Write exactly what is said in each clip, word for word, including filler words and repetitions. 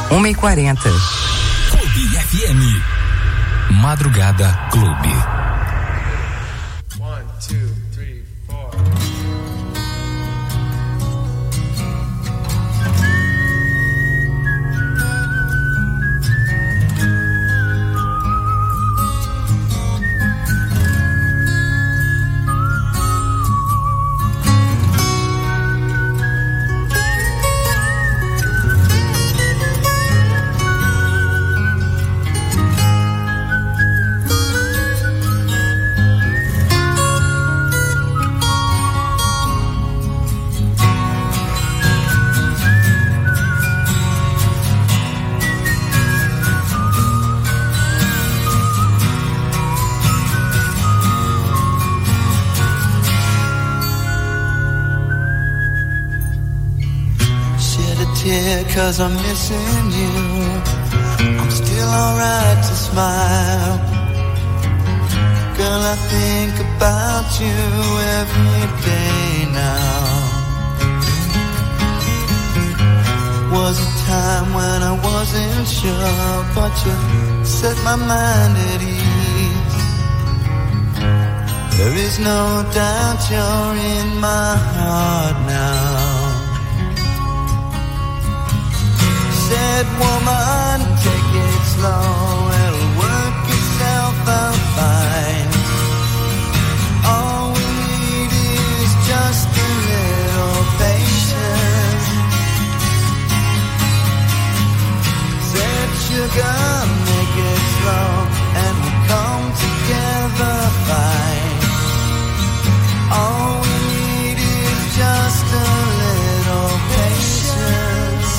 uma e quarenta. Clube F M. Madrugada Clube. One, two, three, four. Cause I'm missing you. I'm still alright to smile. Girl, I think about you every day now. Was a time when I wasn't sure, but you set my mind at ease. There is no doubt you're in my heart now. Said woman, take it slow, it'll work itself out fine. All we need is just a little patience. Said sugar, make it slow, and we'll come together fine. All we need is just a little patience.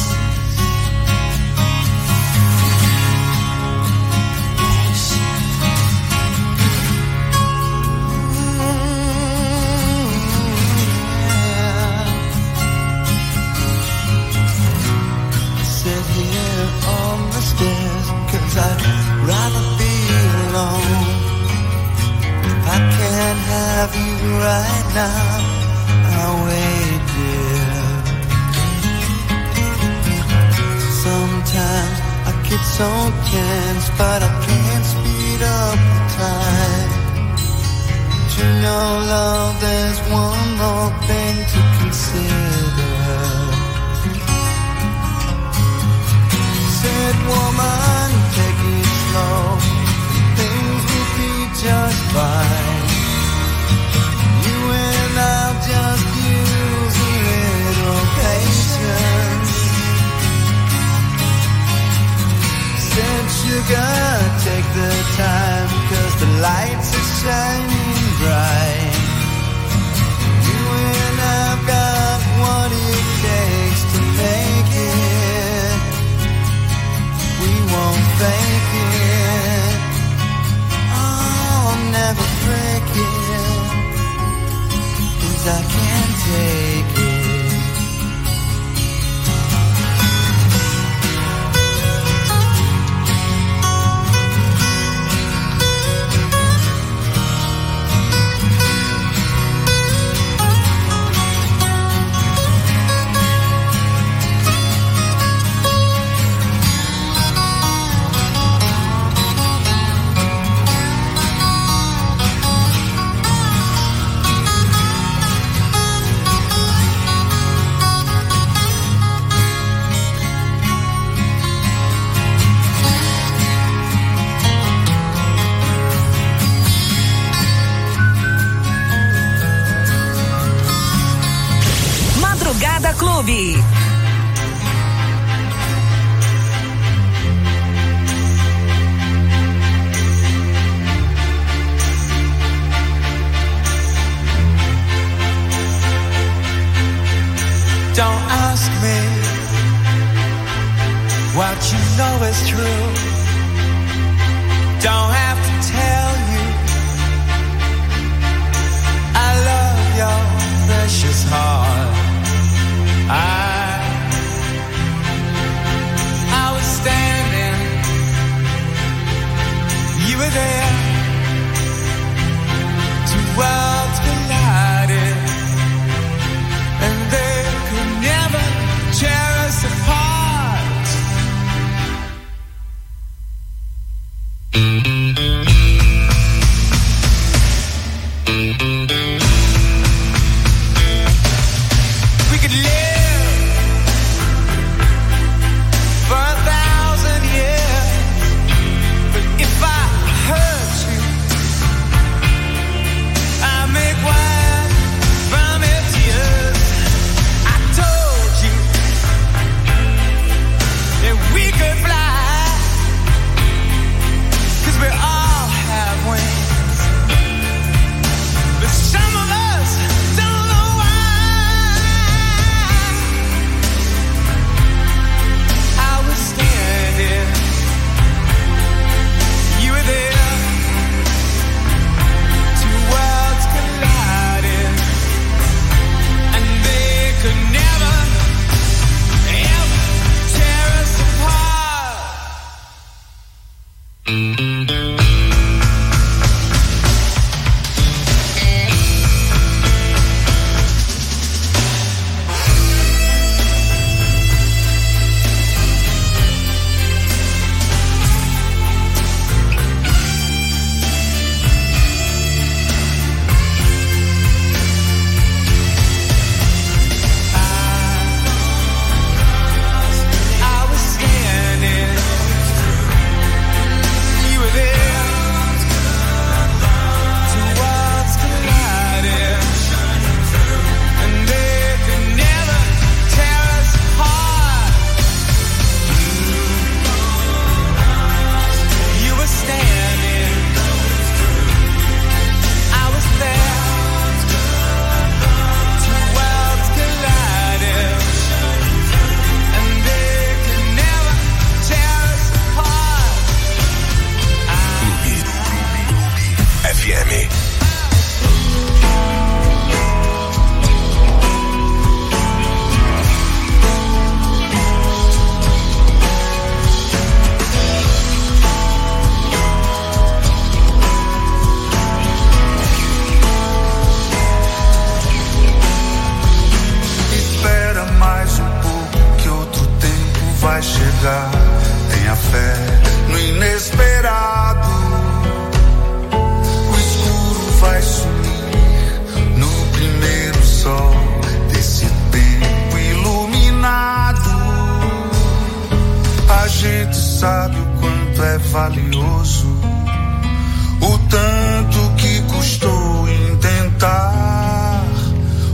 Cause I'd rather be alone. If I can't have you right now, I'll wait, dear. Sometimes I get so tense, but I can't speed up the time. But you know, love, there's one more thing to consider. Said woman, take it slow, things will be just fine. You and I'll just use a little patience. Said sugar, take the time, cause the lights are shining bright. You and I've got what it takes to make it. We won't fake it. Oh, I'll never break it, 'cause I can't take it. Clube. Don't ask me what you know is true. Don't have to tell you I love your precious heart. I, I was standing, you were there, two worlds collided, and they could never tear us apart.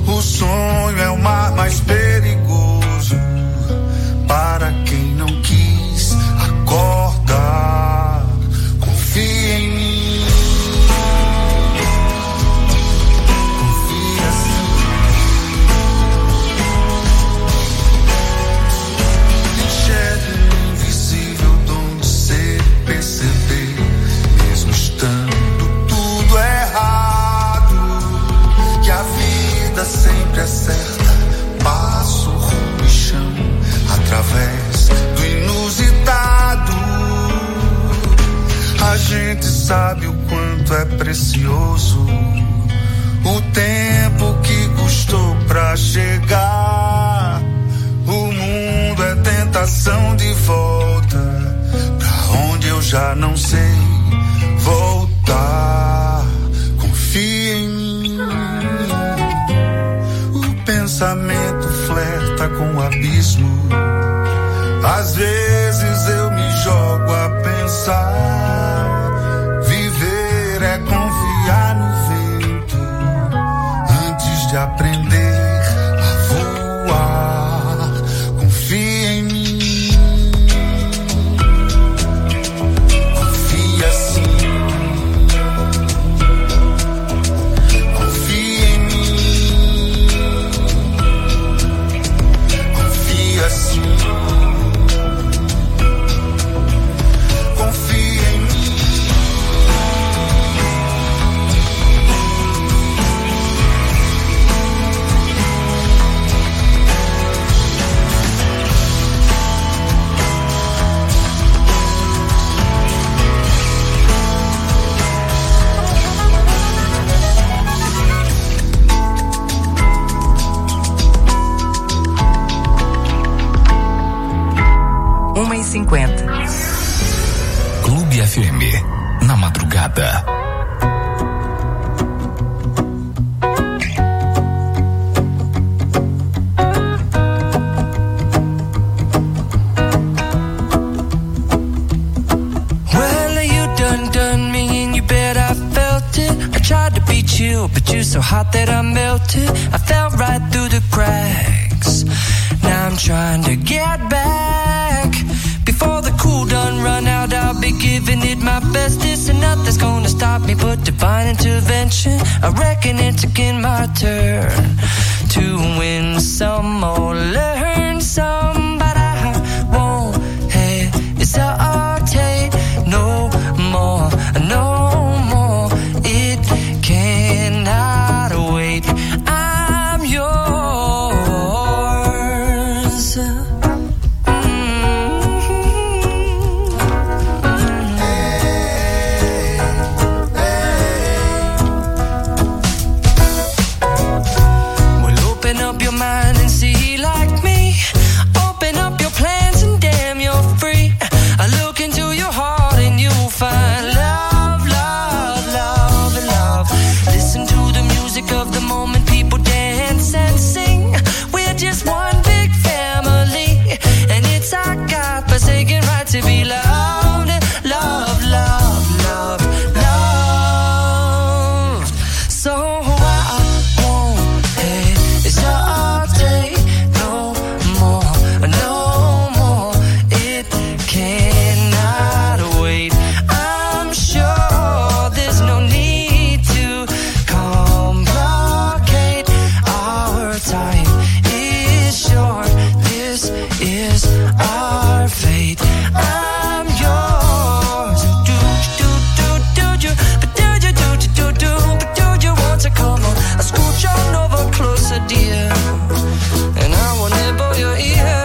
O sonho é o mar mais perigoso para quem não quis acordar. Confia em mim. Confia sim. Enxergue o invisível dom de ser e perceber, mesmo estando tudo errado, que a vida sempre acerta, passo, rumo e chão, através do inusitado. A gente sabe o quanto é precioso o tempo que custou pra chegar. O mundo é tentação de volta pra onde eu já não sei voltar. Confia em mim. O pensamento flerta com o abismo. Às vezes eu me jogo a pensar. Viver é confiar no vento antes de aprender a voar. Confia em mim. Confia sim. Confia em mim. Confia sim. Confia em mim. uma e cinquenta. Clube F M, na madrugada. Well, you done done me and you bet I felt it. I tried to beat you, but you're so hot that I melted. I fell right through the cracks. Now I'm trying to get back. Before the cool done run out, I'll be giving it my bestest, and nothing's gonna stop me but divine intervention. I reckon it's again my turn to win some or learn some, but I won't hesitate no more, no more. It cannot wait. I'm yours. Mind and see like me. Open up your plans and damn, you're free. I look into your heart and you'll find love, love, love, love. Listen to the music of the moment, people dance and sing. We're just one big family, and it's our God-forsaken right to be loved, love, love, love, love. So I won't hesitate no more, no more. It cannot wait. I'm sure there's no need to complicate. Our time is short. This is our fate. I'm yours. Do do do do do, but do you do do do do, but do you want to come on? I scooch on over closer, dear, and I will nibble your ear.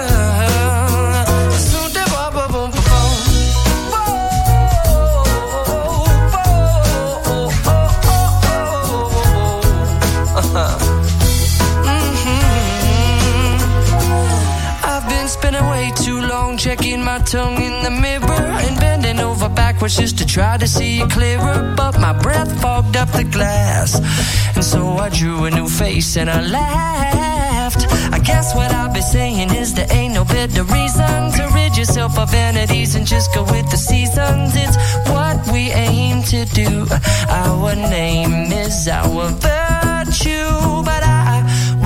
I've been spending way too long checking my tongue in the mirror and bending over backwards just to try to see it clearer, but my breath fogged up the glass, and so I drew a new face and I laughed. I guess what I've been saying is there ain't no better reason to rid yourself of vanities and just go with the seasons. It's what we aim to do. Our name is our virtue, but I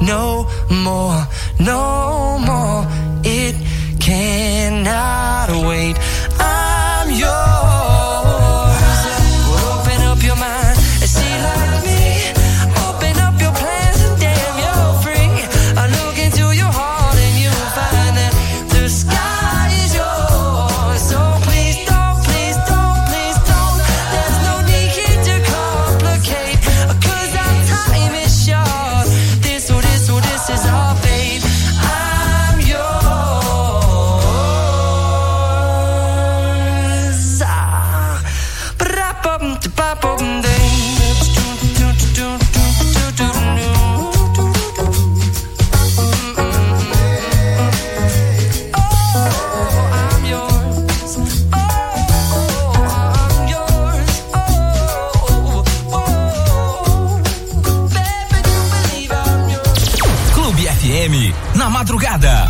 no more, no more. It cannot wait. I'm yours. Well, open up your mind and see like me. Open up your plans and damn, you're free. I look into your heart and you'll find that the sky is yours. So please don't, please don't, please don't. There's no need here to complicate, 'cause our time is short. This, oh, this, oh, this is our fate. I'm yours. Ah, ba-da-bum, da-ba-bum, ding. Clube F M, na madrugada.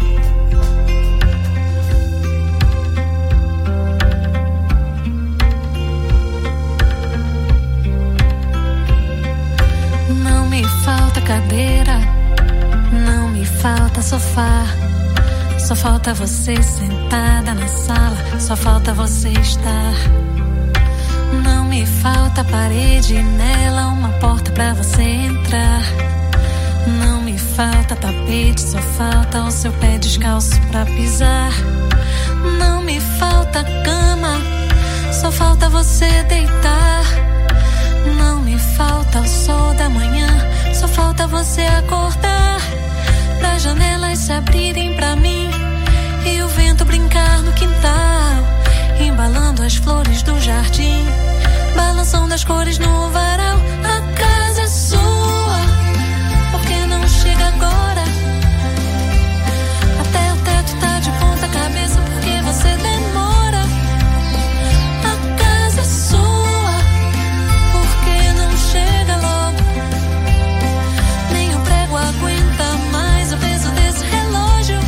Não me falta cadeira, não me falta sofá. Só falta você sentada na sala, só falta você estar. Não me falta parede, nela uma porta pra você entrar. Não me falta tapete, só falta o seu pé descalço pra pisar. Não me falta cama, só falta você deitar. Não me falta o sol da manhã, só falta você acordar. Pra janelas se abrirem pra mim e o vento brincar no quintal, embalando as flores do jardim, balançando as cores no varal. A casa é sua, por que não chega agora? Até o teto tá de ponta cabeça, porque você demora. A casa é sua, por que não chega logo? Nem o prego aguenta mais o peso desse relógio.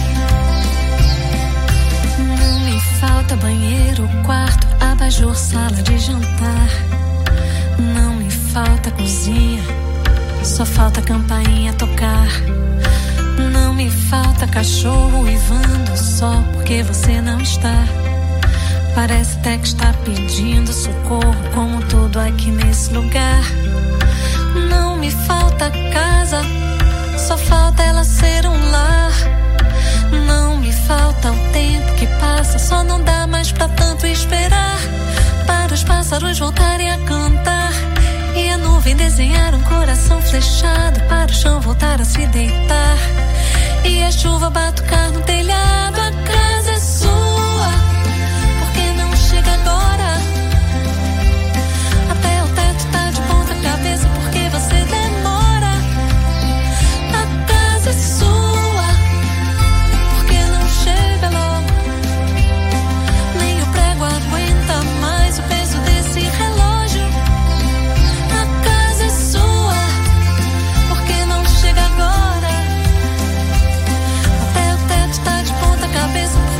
Não me falta banheiro, quarto, abajur, sala de jantar. Não me falta cozinha, só falta campainha tocar. Não me falta cachorro uivando só porque você não está. Parece até que está pedindo socorro, como tudo aqui nesse lugar. Não me falta casa, só falta ela ser um lar. Não me falta o tempo que passa, só não dá mais pra tanto esperar. Para os pássaros voltarem a cantar e a nuvem desenhar um coração flechado, para o chão voltar a se deitar e a chuva batucar no telhado. A casa é sua, por que não chega agora? Até o teto tá de ponta cabeça, porque você demora. A casa é sua, por que não chega logo? Nem o prego aguenta mais o peso desse relógio. A casa é sua, por que não chega agora? Até o teto tá de ponta cabeça,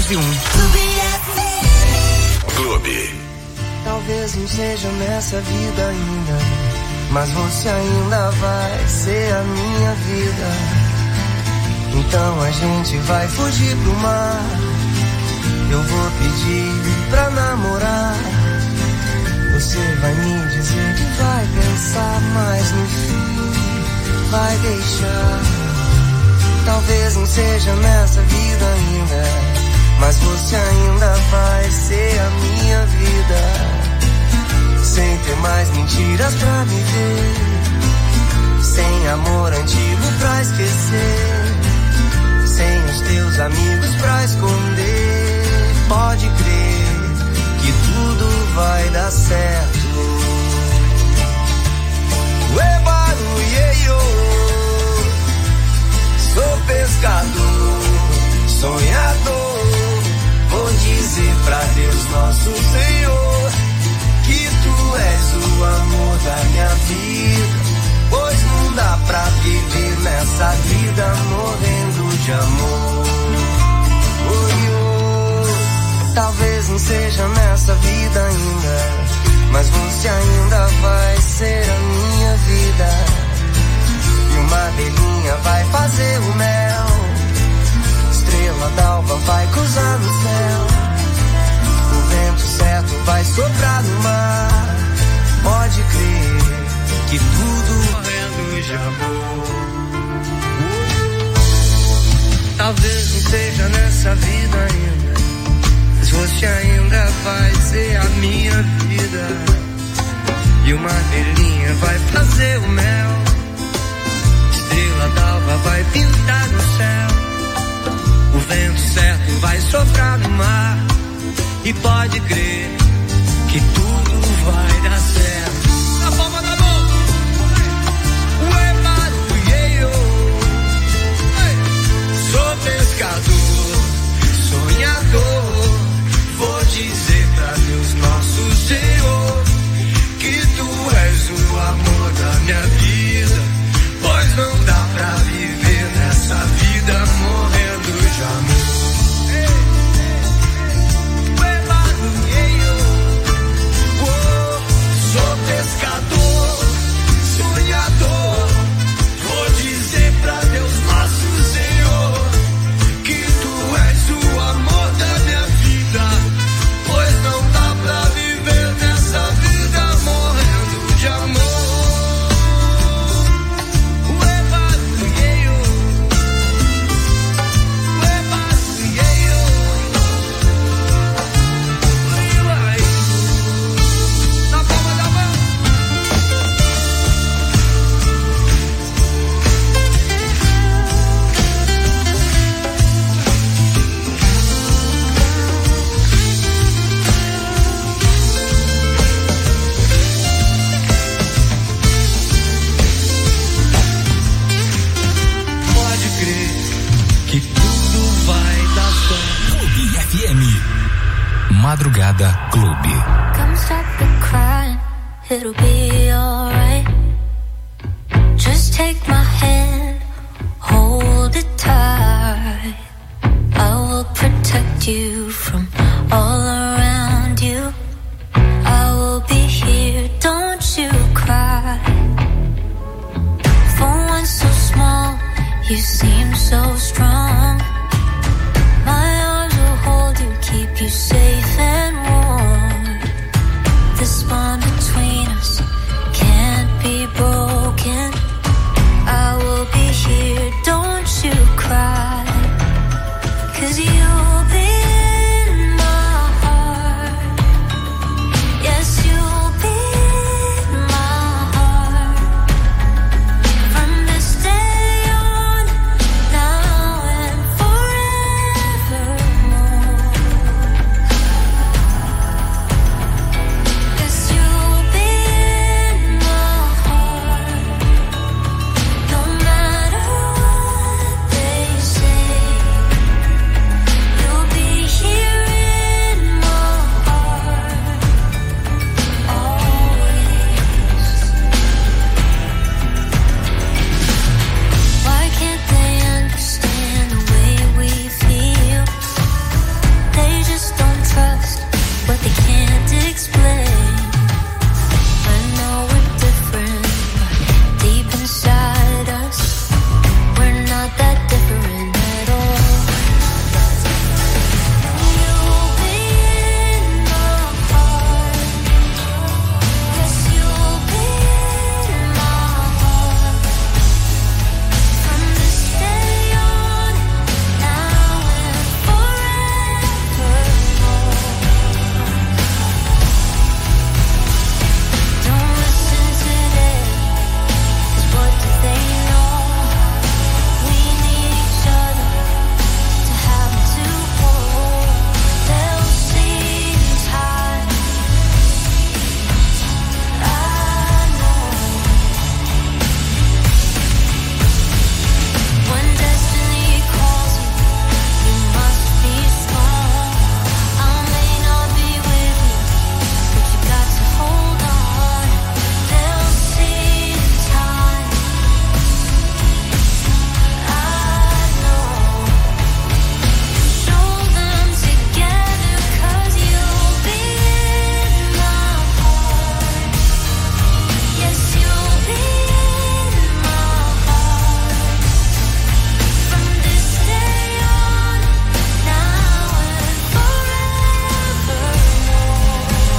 e um. Clube. Talvez não seja nessa vida ainda, mas você ainda vai ser a minha vida. Então a gente vai fugir pro mar. Eu vou pedir pra namorar. Você vai me dizer que vai pensar, mas no fim vai deixar. Talvez não seja nessa vida ainda, mas você ainda vai ser a minha vida. Sem ter mais mentiras pra me ver, sem amor antigo pra esquecer, sem os teus amigos pra esconder. Pode crer que tudo vai dar certo. Ué, barulheio, sou pescador, sonhador. Vou dizer pra Deus nosso Senhor que tu és o amor da minha vida, pois não dá pra viver nessa vida morrendo de amor. Oi, oi. Talvez não seja nessa vida ainda, mas você ainda vai ser a minha vida. E uma abelhinha vai fazer o mel, estrela d'alva vai cruzar no céu. O vento certo vai soprar no mar. Pode crer que tudo morrendo de amor. Talvez não seja nessa vida ainda, mas você ainda vai ser a minha vida. E uma abelhinha vai fazer o mel, estrela d'alva vai pintar no céu. O vento certo vai soprar no mar. E pode crer que tudo vai dar certo. Na palma da mão. Ué, barulheiro, sou pescador, sonhador. Vou dizer pra Deus nosso Senhor que tu és o amor da minha vida, pois não dá pra viver nessa vida morrendo de amor. Sou pescador, sonhador. Vou dizer pra Deus nosso Senhor que tu és o amor da minha vida, pois não dá pra viver nessa vida morrendo de amor. Ué, barulheiro, ué, barulheiro, ué, na palma da mão. Pode crer que tudo vai dar certo. Clube F M. Madrugada Clube. Come stop the crying, it'll be alright. Just take my hand, hold it tight. I will protect you from all around you. I will be here, don't you cry. For one so small, you seem so strong. My arms will hold you, keep you safe and warm. This bond between us can't be broken. I will be here, don't you cry. 'Cause you'll be in my heart. Yes, you'll be in my heart. From this day on, that different at all. You'll be in my heart. Yes, you'll be in my heart. From this day on, now and forevermore. Don't listen to them, 'cause what do they know? We need each other to have and to hold. They'll see in time. I know when destiny calls you, you must be strong. I may not be with you, but you got to hold on. They'll see in time. I know. Show them together, 'cause you'll be in my heart. Yes, you'll be in my heart. From this day on, now and forevermore.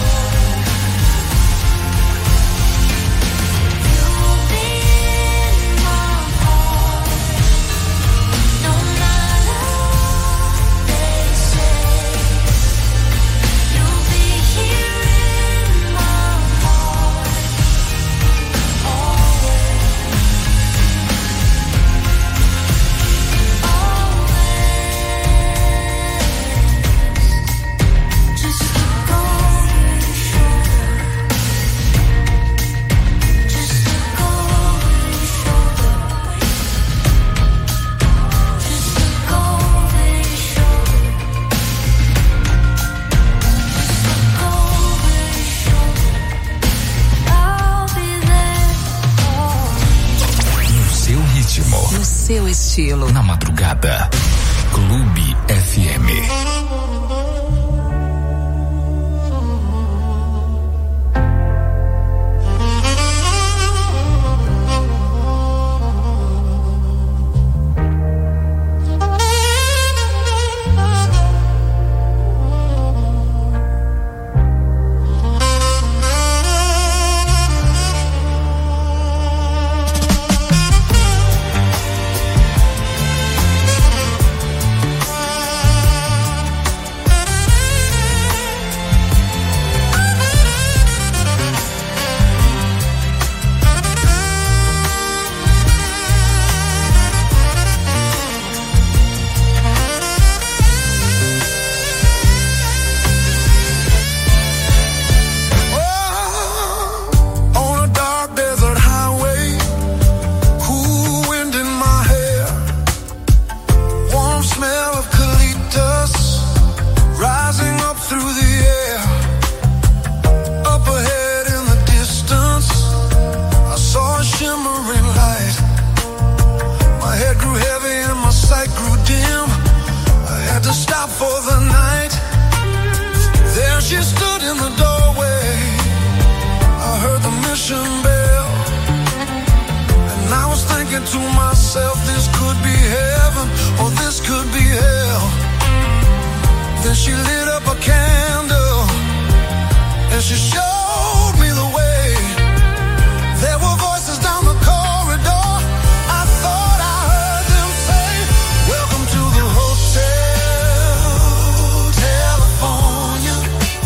You'll be in my heart. No matter what they say, you'll be here in my heart. Always, always. Just look over your shoulder. Just look over your shoulder. Just look over your shoulder. Just look over your shoulder. I'll be there. No seu ritmo, No seu estilo. na madrugada. Clube F M. On a dark desert highway, cool wind in my hair, warm smell of colitas rising up through the air. Up ahead in the distance, I saw a shimmering light. My head grew heavy and my sight grew dim. I had to stop for the night. There she stood in the doorway. I heard the mission bell, and I was thinking to myself, this could be heaven or this could be hell. Then she lit up a candle and she showed me the way. There were voices down the corridor. I thought I heard them say, welcome to the Hotel California.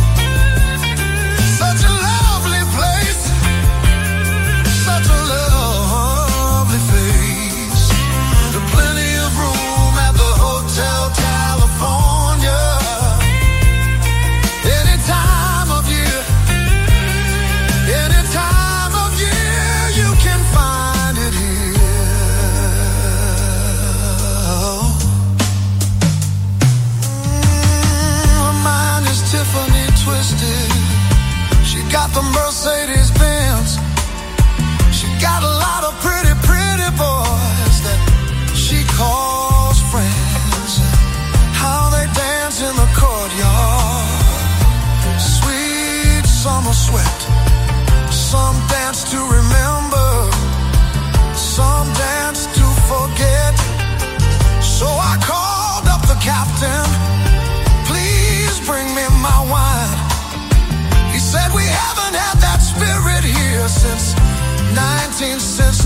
Such a lovely place, such a lovely face. There's plenty of room at the Hotel California. Any time of year,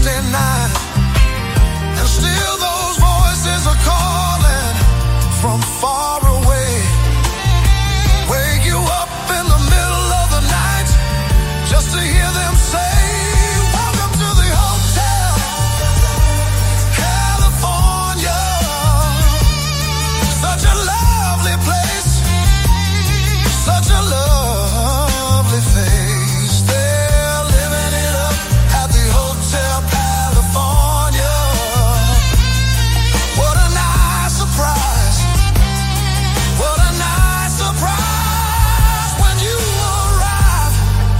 sixty-nine. And still those voices are calling from far away. Wake you up in the middle of the night just to hear them say, welcome to the Hotel California. Such a lovely place, such a lovely face. They're living it up at the Hotel California. What a nice surprise, what a nice surprise when you arrive.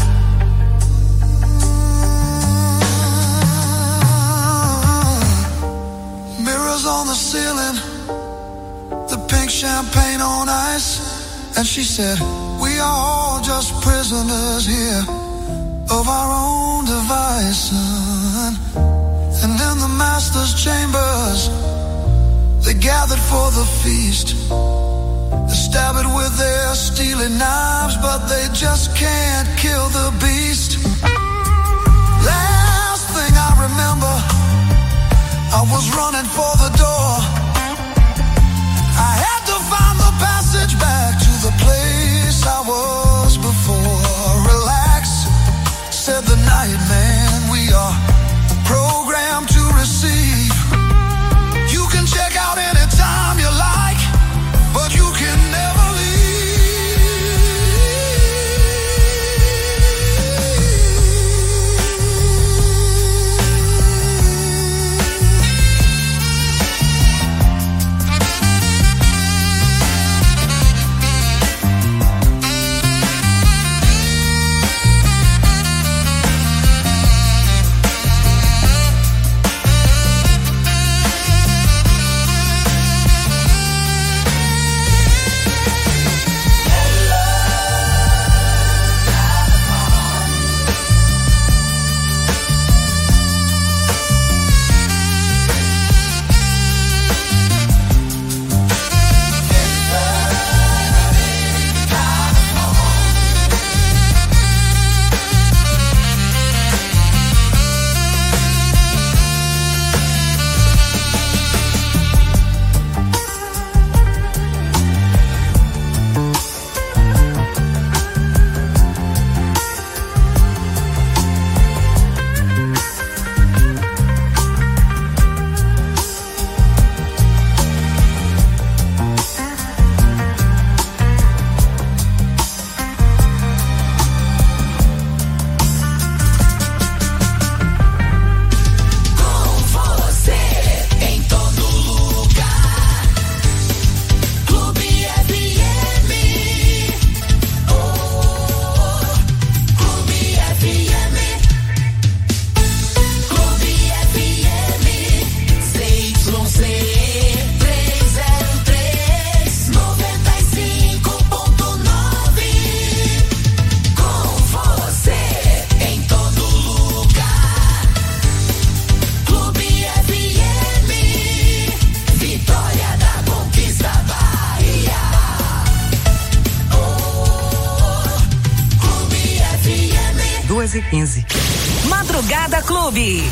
Mirrors on the ceiling, the pink champagne on ice. And she said, we are all just prisoners here of our own device, son. And in the master's chambers, they gathered for the feast. They stab it with their steely knives, but they just can't kill the beast. Last thing I remember, I was running for the door. I had to find the passage back to the place I was before. Relax, said the night man, we are programmed to receive. You can check out anytime you like, but you can never duas e quinze. Madrugada Clube.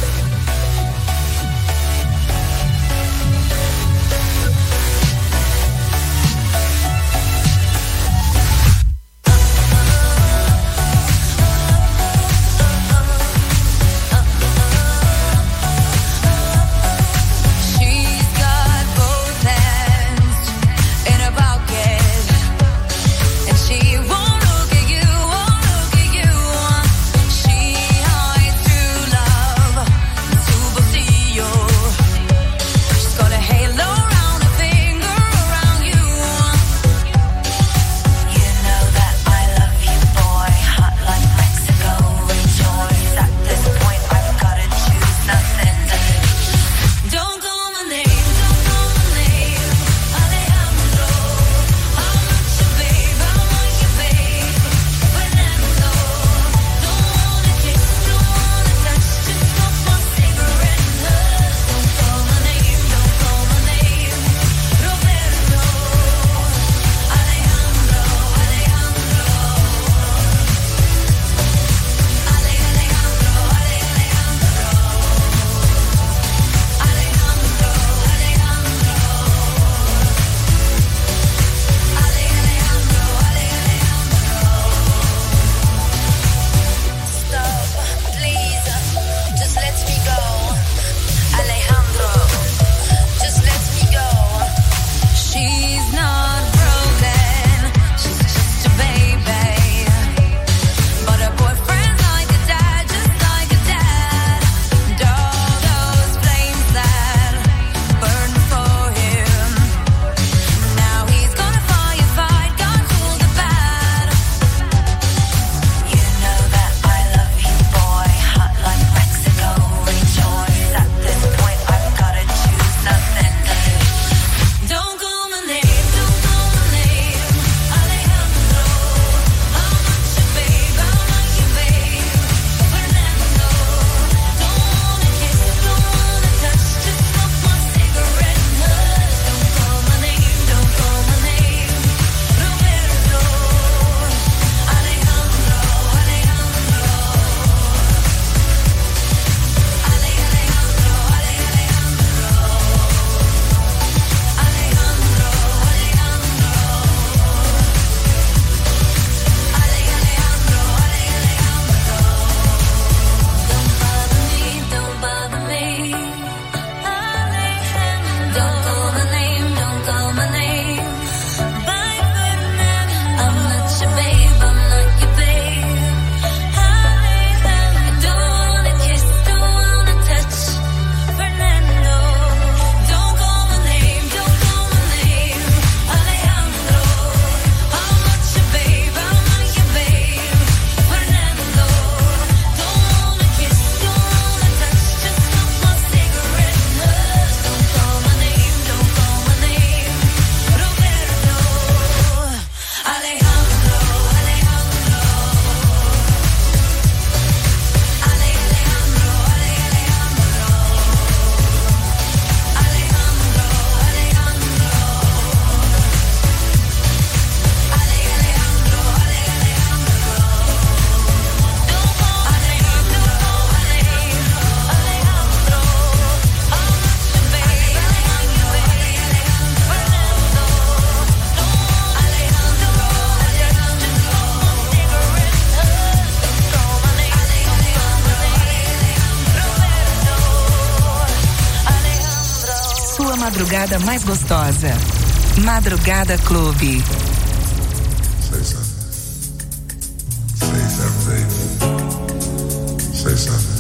Madrugada mais gostosa. Madrugada Clube. Say something. Say something, baby. Say something.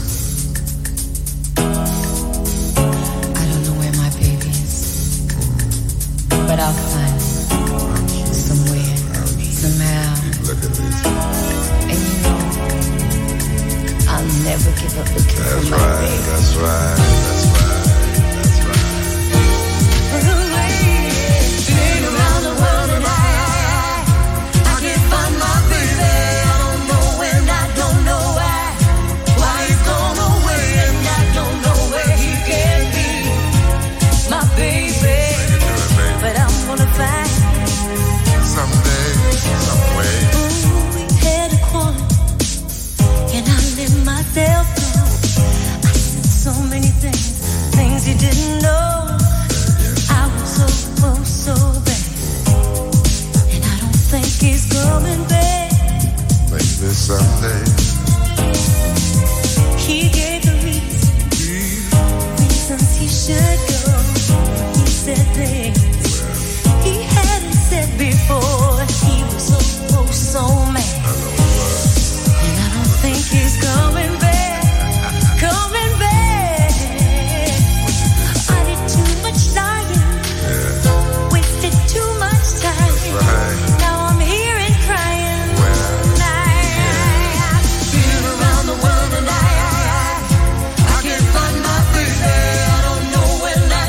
I don't know where my baby is, but I'll find him somewhere, somehow. And you know, I'll never give up looking that's for my right, baby. That's right, that's right. Someday he gave the reason, reasons he should go. He said things he hadn't said before. He was so, oh, so mad, and I don't think he's coming back, coming back. I did too much lying, yeah. Wasted too much time. Right. Now I'm here and crying. Well, the world and I, I, I can't find my baby. I don't know when I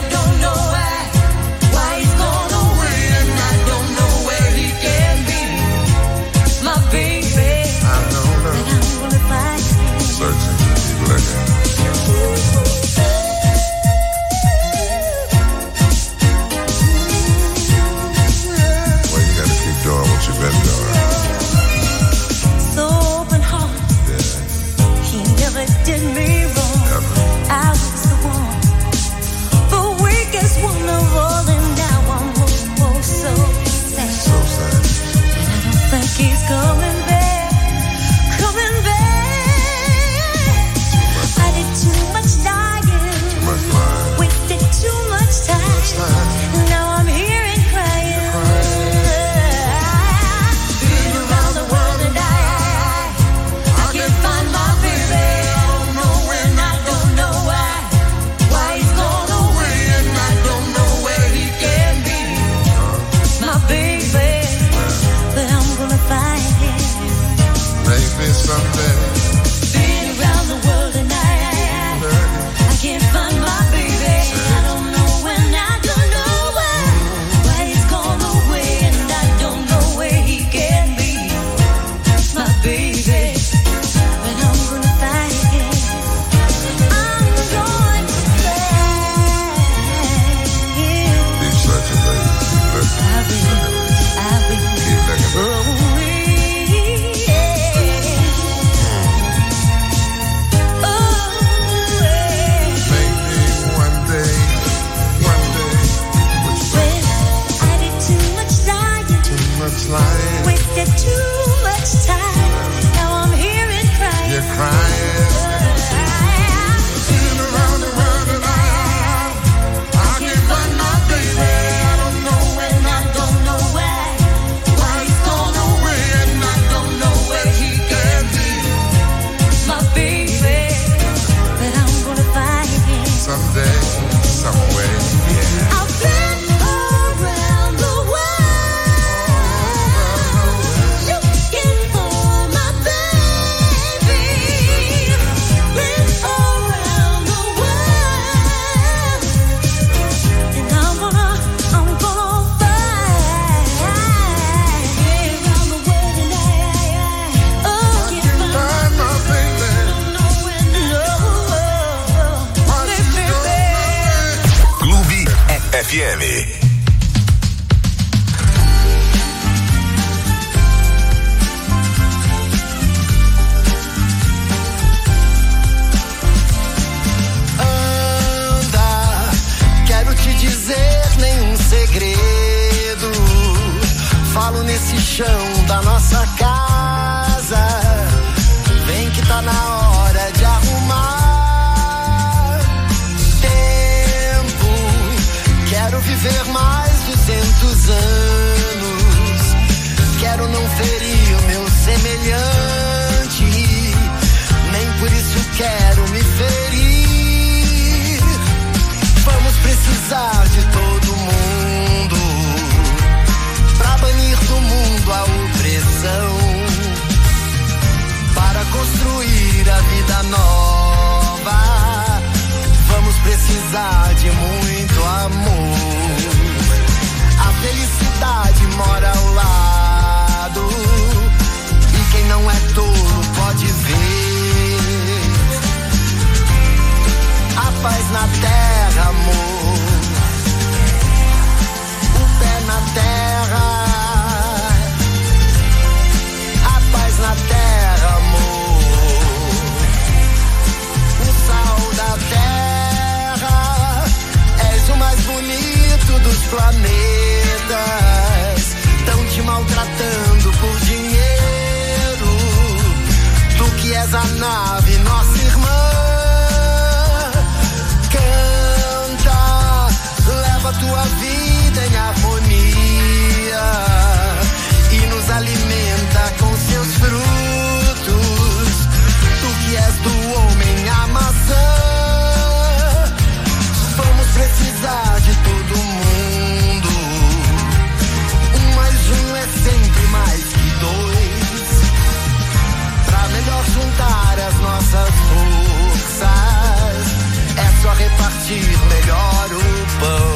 F M. Dizer nenhum segredo, falo nesse chão da nossa casa. Vem que tá na hora de arrumar tempo. Quero viver mais duzentos anos. Quero não ferir o meu semelhante, nem por isso quero me ferir. Vamos precisar de todo mundo pra banir do mundo a opressão, para construir a vida nova. Vamos precisar de muito amor. A felicidade mora ao lado, e quem não é tolo pode ver a paz na terra, amor. O pé na terra, a paz na terra, amor. O sal da terra, és o mais bonito dos planetas. Tão te maltratando por dinheiro, tu que és a nave, nossa irmã. Leva tua vida em harmonia e nos alimenta com seus frutos. Tu que és do homem a maçã. Vamos precisar de todo mundo. Um mais um é sempre mais que dois, pra melhor juntar as nossas forças. É só repartir melhor o pão,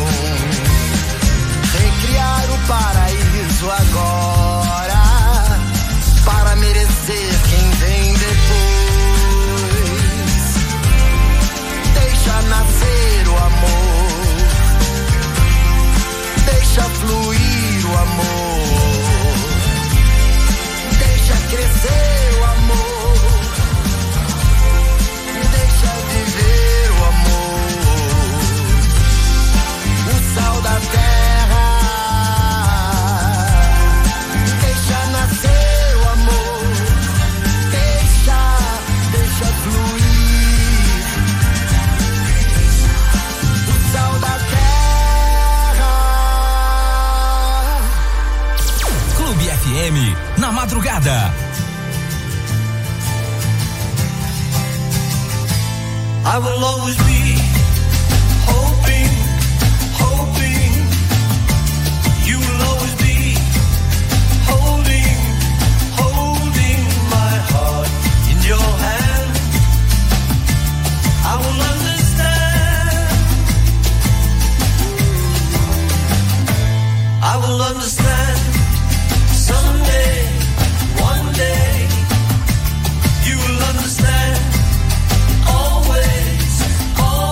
recriar o paraíso agora, para merecer quem vem depois. Deixa nascer o amor, deixa fluir o amor, deixa crescer o amor, deixa viver o amor. O sal da terra, deixa nascer o amor, deixa, deixa fluir. O sal da terra. Clube F M, na madrugada. I will always be hoping, hoping. You will always be holding, holding my heart in your hand. I will understand. I will understand someday, one day. You will understand always, always.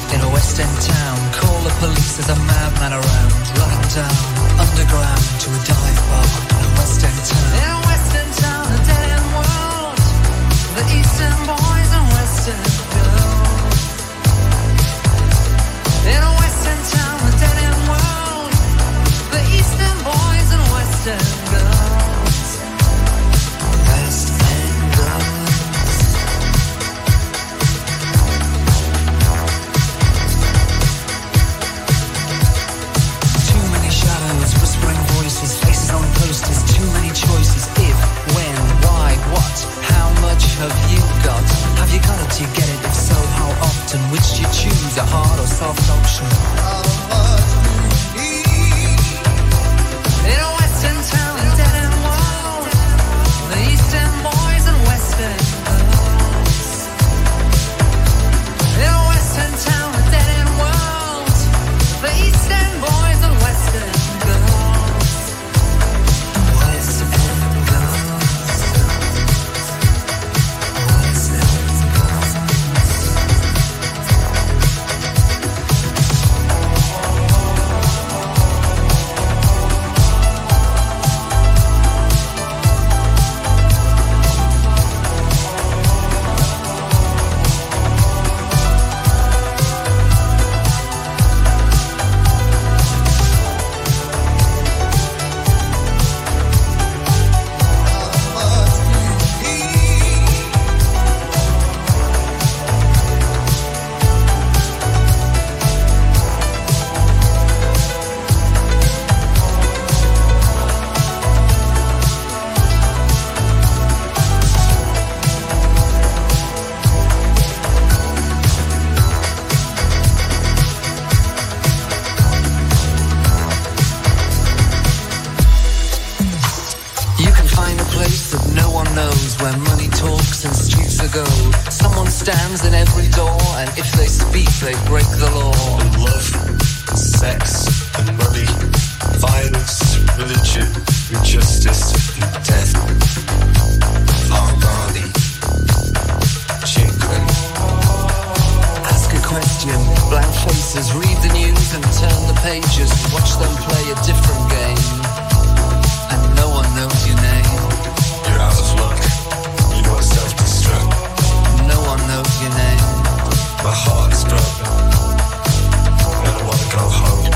in a West End town. Call the police, there's a madman around. Running down, underground to a dive bar in a West End town. In a West End town, a dead end world. The Eastern boys and Western girls. In a West End town, a dead end world. The Eastern boys and Western girls. West End girls. Whispering voices, faces on posters, too many choices. If, when, why, what, how much have you got? Have you got it, do you get it? If so, how often? Which do you choose, a hard or soft option? How much do you need? In a Western town, a dead end world. The Eastern boys and Western girls. In a Western town, a dead end world. The Eastern boys and Western stands in every door, and if they speak, they break the law. And love, and sex, and money, violence, religion, injustice, and death. Harmony, children. Ask a question, blank faces, read the news and turn the pages. Watch them play a different game, and no one knows your name. You're out of luck, you know it's self-destruct. No one knows your name. My heart is broken, and I wanna go home.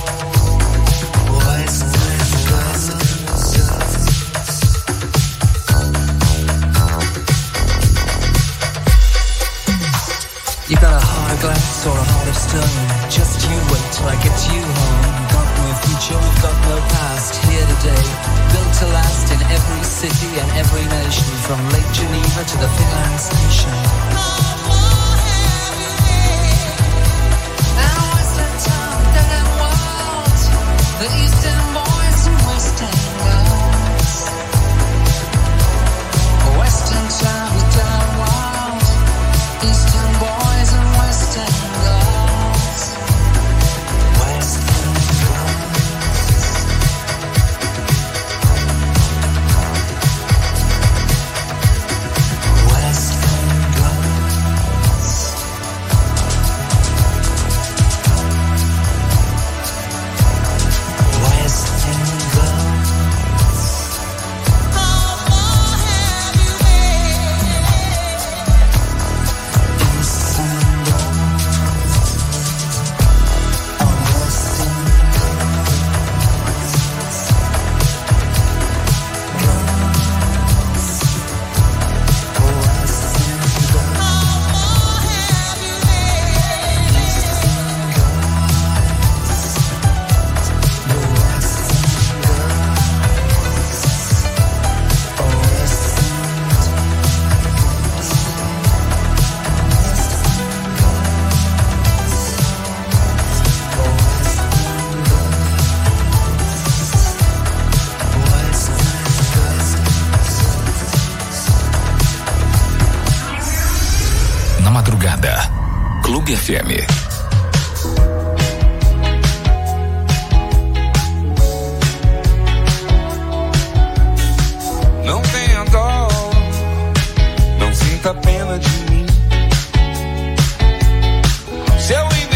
You got a heart of glass or a heart of stone. Just you wait till I get you home. We've got no future, we've got no past. Here today, built to last in every city and every nation, from Lake Geneva to the Finland Station. And a Western town, dead end world. The Eastern boys and Western girls. A Western town, dead end world. Eastern boys and Western girls. Western girls. Western girls. Western girls. How far have you been? Clube F M. Não tenha dó, não sinta pena de mim. Se eu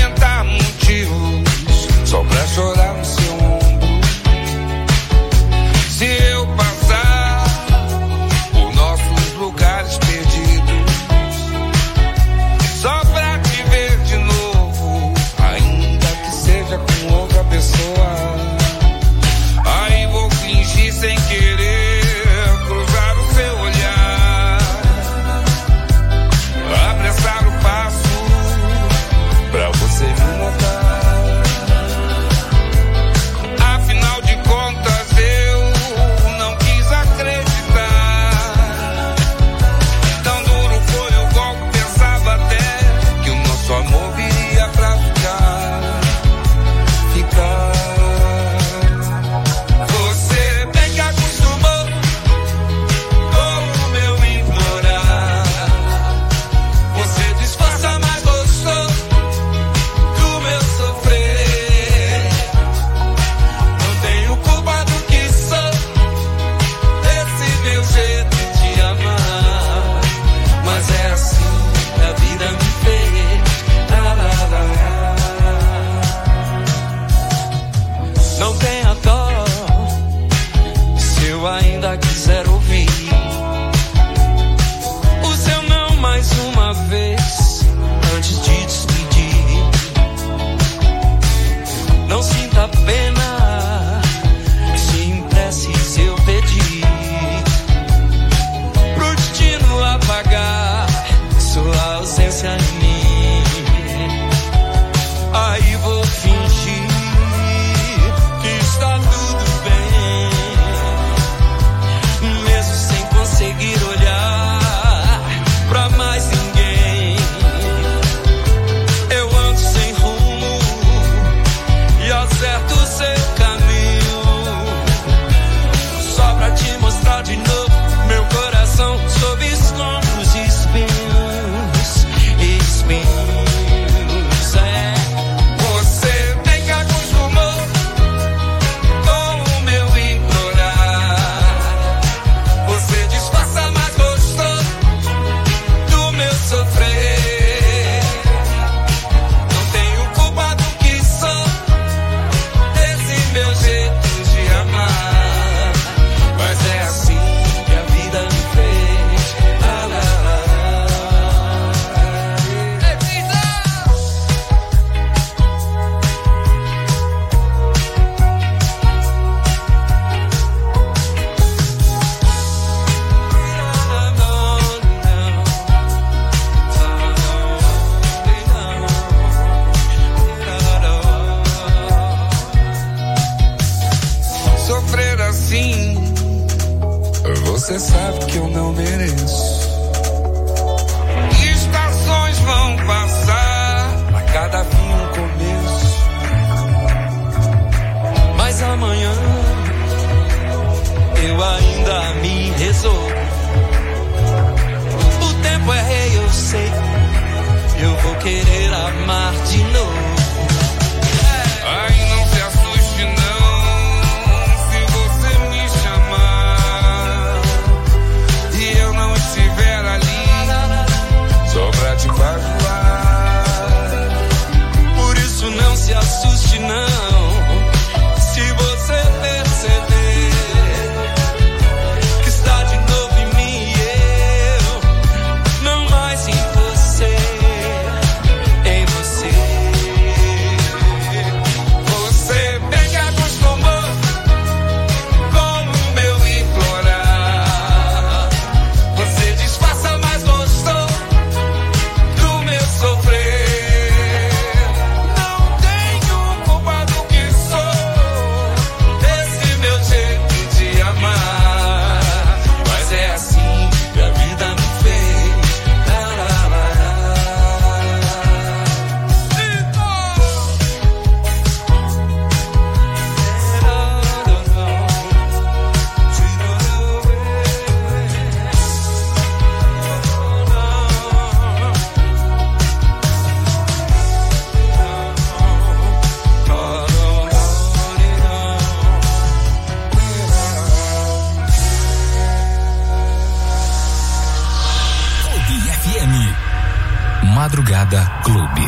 querer amar de novo. Ai, não se assuste não, se você me chamar e eu não estiver ali, só pra te bajular. Por isso não se assuste não, se você perceber que está de novo em mim e eu, não mais em você, em você. Você bem que acostumou com o meu implorar, você disfarça, mas gostou do meu sofrer. Não tenho culpa do que sou, desse meu jeito de amar, mas é assim que a vida me fez. Lá, lá, lá, Clube F M. Madrugada Clube.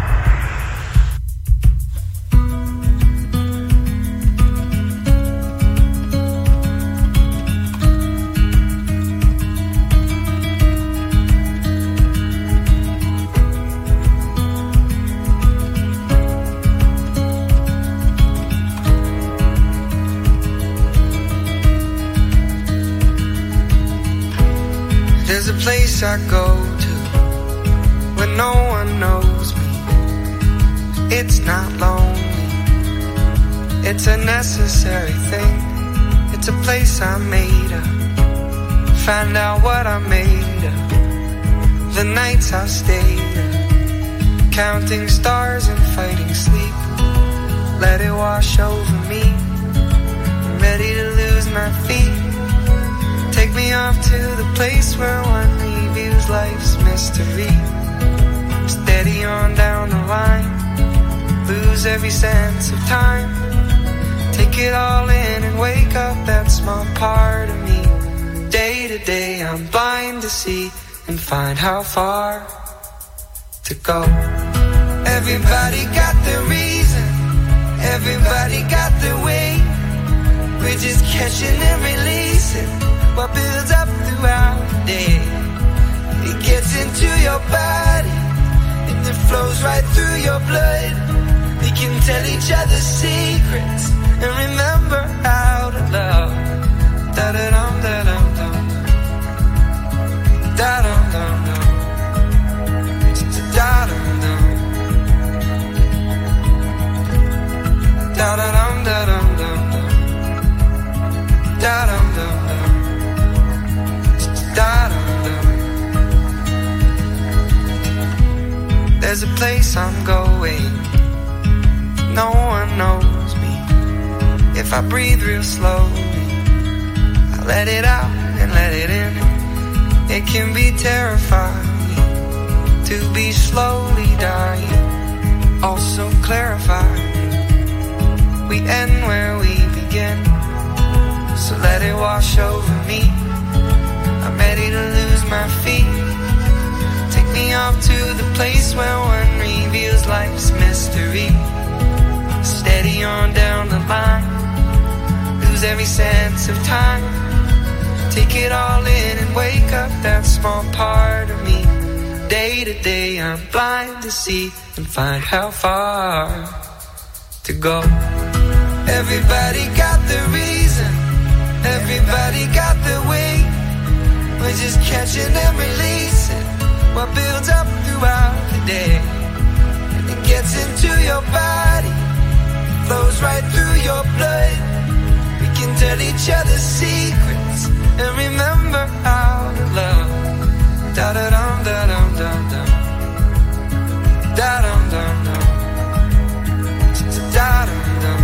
There's a place I go to when no one knows me. It's not lonely, it's a necessary thing. It's a place I made up, find out what I made of. The nights I've stayed up, counting stars and fighting sleep. Let it wash over me, I'm ready to lose my feet. Take me off to the place where one reviews life's mystery. Steady on down the line, lose every sense of time. Take it all in and wake up that small part of me. Day to day I'm blind to see and find how far to go. Everybody got their reason, everybody got their way. We're just catching and releasing what builds up throughout the day. It gets into your body and it flows right through your blood. We can tell each other secrets and remember how to love. Da da dum da dum dum, da dum dum dum, da dum dum, da da dum da dum dum dum, da dum dum dum. There's a place I'm going, no one knows me. If I breathe real slowly, I let it out and let it in. It can be terrifying to be slowly dying, also clarifying. We end where we begin, so let it wash over me. I'm ready to lose my feet. Take me off to the place where one reveals life's mystery. Steady on down the line, lose every sense of time. Take it all in and wake up that small part of me. Day to day I'm blind to see and find how far to go. Everybody got their reason, everybody got their way. We're just catching and releasing what builds up throughout the day. It gets into your body, flows right through your blood. We can tell each other secrets and remember how to love. Da da dum da dum dum dum, da dum dum dum, da dum dum,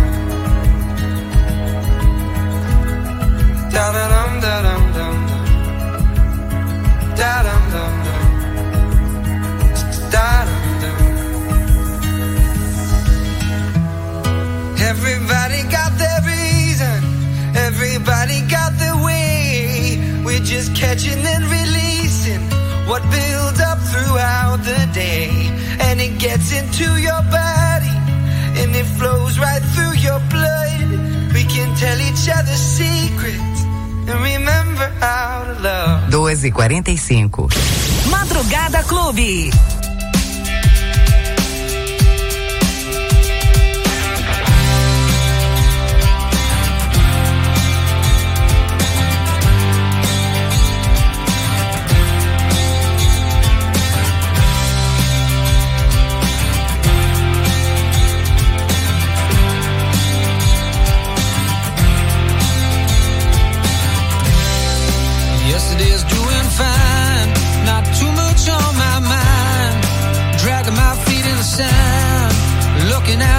da da dum da dum dum dum, da dum dum dum, da dum dum. gets into your body and it flows right through your blood. We can tell each other secrets and remember how to love. doze e quarenta e cinco. Madrugada Clube. Yesterday's doing fine, not too much on my mind. Dragging my feet in the sand, looking out.